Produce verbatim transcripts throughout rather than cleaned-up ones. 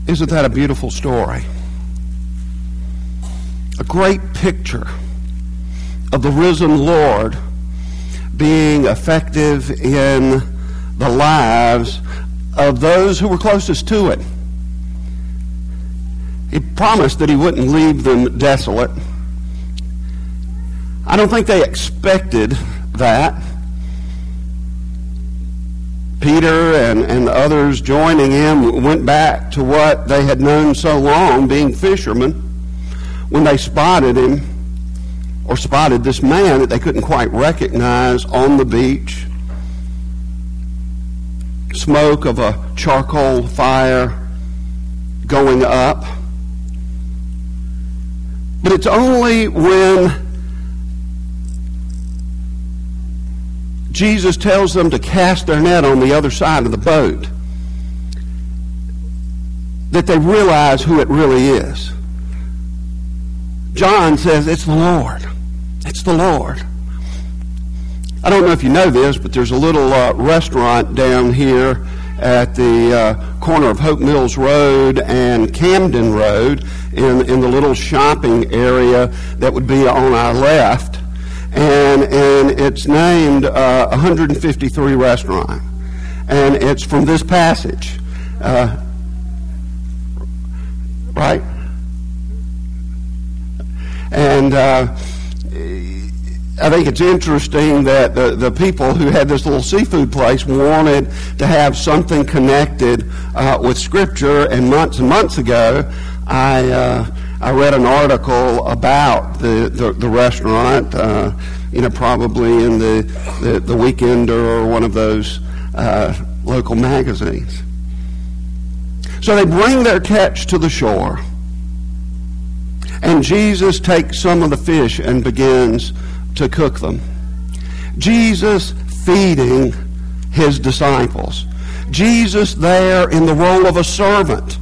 Isn't that a beautiful story? A great picture of the risen Lord being effective in the lives of those who were closest to it. He promised that he wouldn't leave them desolate. I don't think they expected that. Peter and, and others joining him went back to what they had known so long, being fishermen, when they spotted him, or spotted this man that they couldn't quite recognize on the beach. Smoke of a charcoal fire going up. But it's only when Jesus tells them to cast their net on the other side of the boat that they realize who it really is. John says, it's the Lord. It's the Lord. I don't know if you know this, but there's a little uh, restaurant down here at the uh, corner of Hope Mills Road and Camden Road in, in the little shopping area that would be on our left. And, and it's named uh, one fifty-three Restaurant. And it's from this passage. Uh, right? And uh, I think it's interesting that the, the people who had this little seafood place wanted to have something connected uh, with Scripture. And months and months ago, I uh, I read an article about the, the, the restaurant, uh, you know, probably in the, the, the Weekender or one of those uh, local magazines. So they bring their catch to the shore, and Jesus takes some of the fish and begins to cook them. Jesus feeding his disciples. Jesus there in the role of a servant,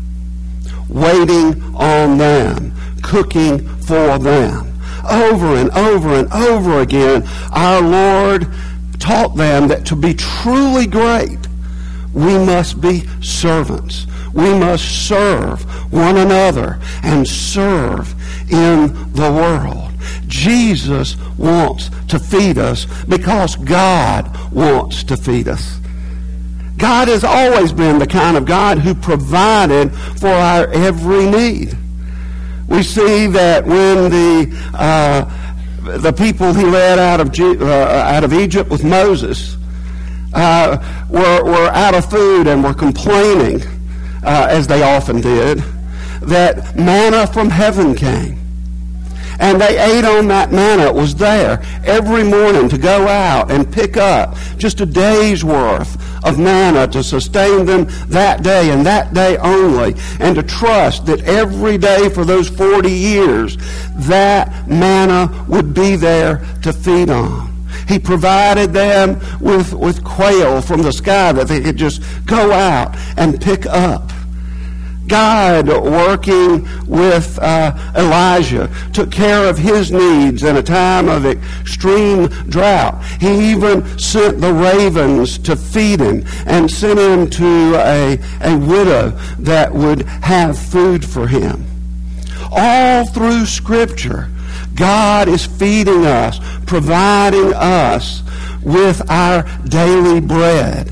waiting on them, cooking for them. Over and over and over again, our Lord taught them that to be truly great, we must be servants. We must serve one another and serve in the world. Jesus wants to feed us because God wants to feed us. God has always been the kind of God who provided for our every need. We see that when the uh, the people he led out of G- uh, out of Egypt with Moses uh, were were out of food and were complaining, uh, as they often did, that manna from heaven came. And they ate on that manna. It was there every morning to go out and pick up just a day's worth of manna to sustain them that day and that day only, and to trust that every day for those forty years that manna would be there to feed on. He provided them with, with quail from the sky that they could just go out and pick up. God, working with uh, Elijah, took care of his needs in a time of extreme drought. He even sent the ravens to feed him and sent him to a, a widow that would have food for him. All through Scripture, God is feeding us, providing us with our daily bread.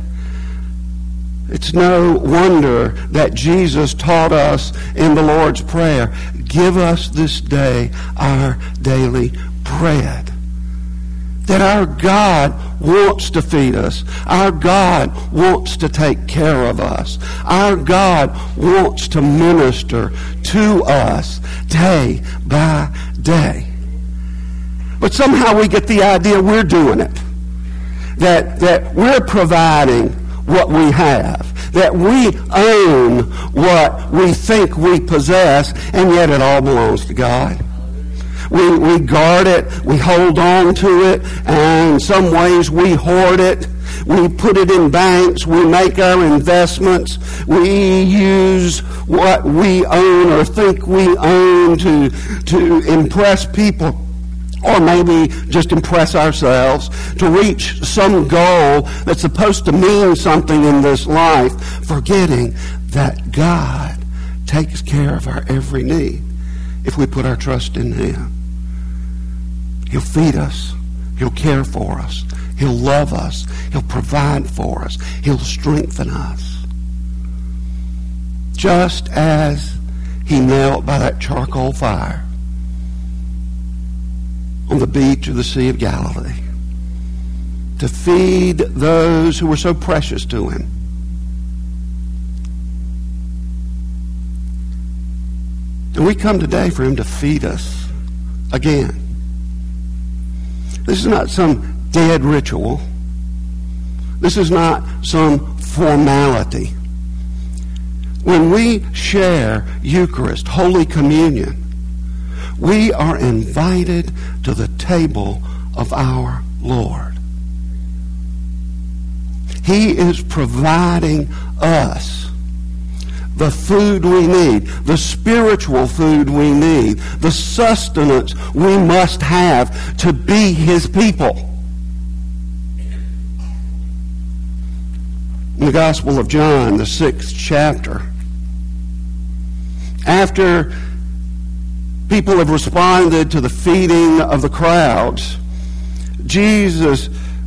It's no wonder that Jesus taught us in the Lord's Prayer, give us this day our daily bread. That our God wants to feed us. Our God wants to take care of us. Our God wants to minister to us day by day. But somehow we get the idea we're doing it. That, that we're providing what we have, that we own what we think we possess, and yet it all belongs to God. We, we guard it, we hold on to it, and in some ways we hoard it. We put it in banks, we make our investments, we use what we own or think we own to, to impress people, or maybe just impress ourselves, to reach some goal that's supposed to mean something in this life, forgetting that God takes care of our every need if we put our trust in him. He'll feed us. He'll care for us. He'll love us. He'll provide for us. He'll strengthen us. Just as he knelt by that charcoal fire on the beach of the Sea of Galilee to feed those who were so precious to him. And we come today for him to feed us again. This is not some dead ritual. This is not some formality. When we share Eucharist, Holy Communion, we are invited to the table of our Lord. He is providing us the food we need, the spiritual food we need, the sustenance we must have to be his people. In the Gospel of John, the sixth chapter, after people have responded to the feeding of the crowds, Jesus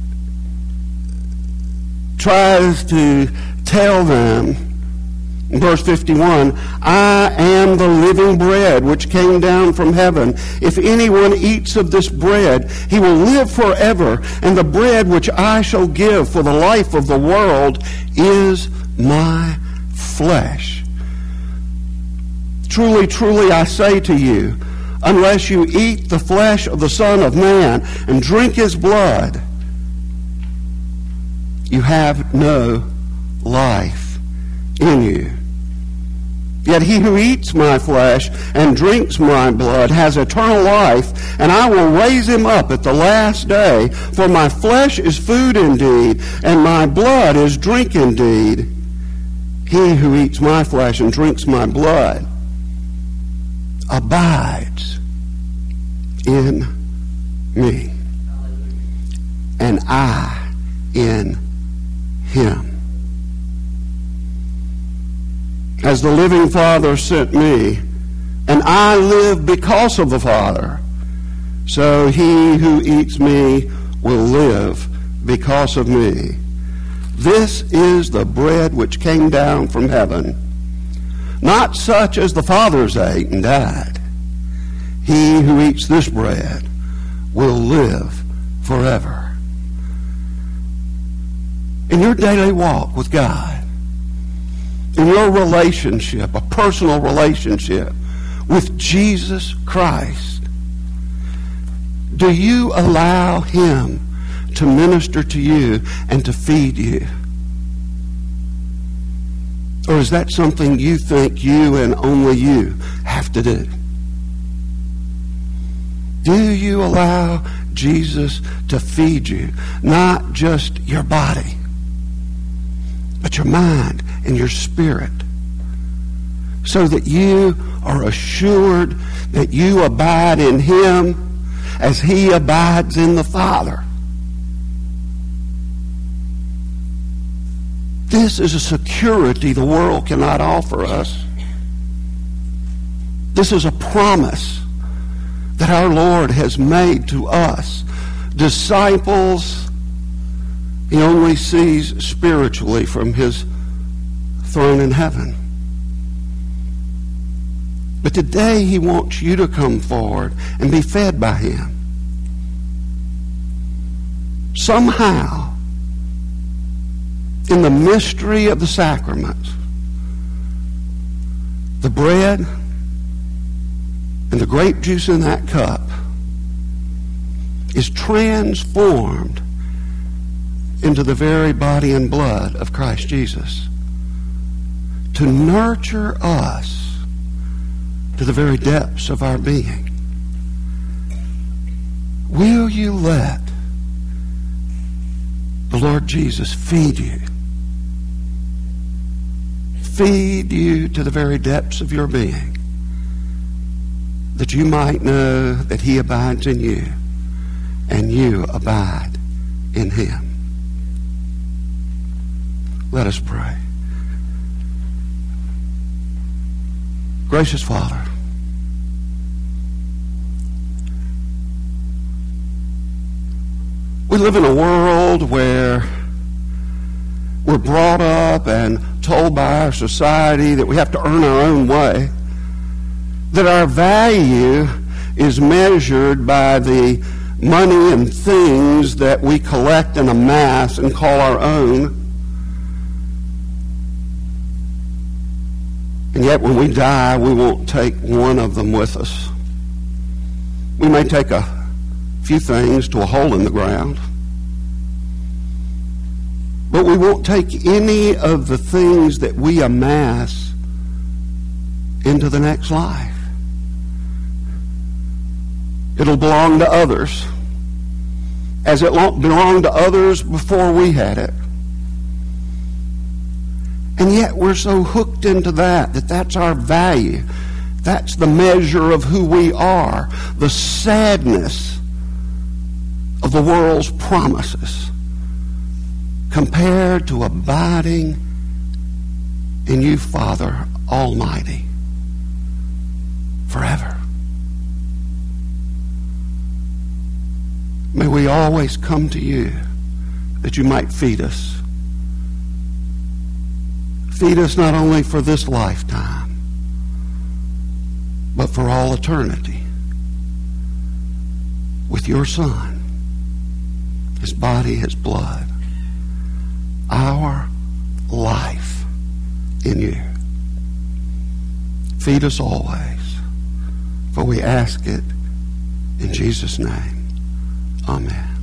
tries to tell them, in verse fifty-one, I am the living bread which came down from heaven. If anyone eats of this bread, he will live forever. And the bread which I shall give for the life of the world is my flesh. Truly, truly, I say to you, unless you eat the flesh of the Son of Man and drink his blood, you have no life in you. Yet he who eats my flesh and drinks my blood has eternal life, and I will raise him up at the last day. For my flesh is food indeed, and my blood is drink indeed. He who eats my flesh and drinks my blood abides in me, and I in him. As the living Father sent me, and I live because of the Father, so he who eats me will live because of me. This is the bread which came down from heaven, not such as the fathers ate and died. He who eats this bread will live forever. In your daily walk with God, in your relationship, a personal relationship with Jesus Christ, do you allow him to minister to you and to feed you? Or is that something you think you and only you have to do? Do you allow Jesus to feed you, not just your body, but your mind and your spirit, so that you are assured that you abide in him as he abides in the Father? This is a security the world cannot offer us. This is a promise that our Lord has made to us. Disciples he only sees spiritually from his throne in heaven. But today he wants you to come forward and be fed by him. Somehow, in the mystery of the sacraments, the bread and the grape juice in that cup is transformed into the very body and blood of Christ Jesus to nurture us to the very depths of our being. Will you let the Lord Jesus feed you? Feed you to the very depths of your being, that you might know that he abides in you and you abide in him. Let us pray. Gracious Father, we live in a world where we're brought up and told by our society that we have to earn our own way, that our value is measured by the money and things that we collect and amass and call our own. And yet when we die, we won't take one of them with us. We may take a few things to a hole in the ground, but we won't take any of the things that we amass into the next life. It'll belong to others, as it belonged to others before we had it. And yet we're so hooked into that, that that's our value. That's the measure of who we are. The sadness of the world's promises compared to abiding in you, Father Almighty, forever. May we always come to you that you might feed us. Feed us not only for this lifetime, but for all eternity with your Son, his body, his blood, our life in you. Feed us always, for we ask it in Jesus' name. Amen.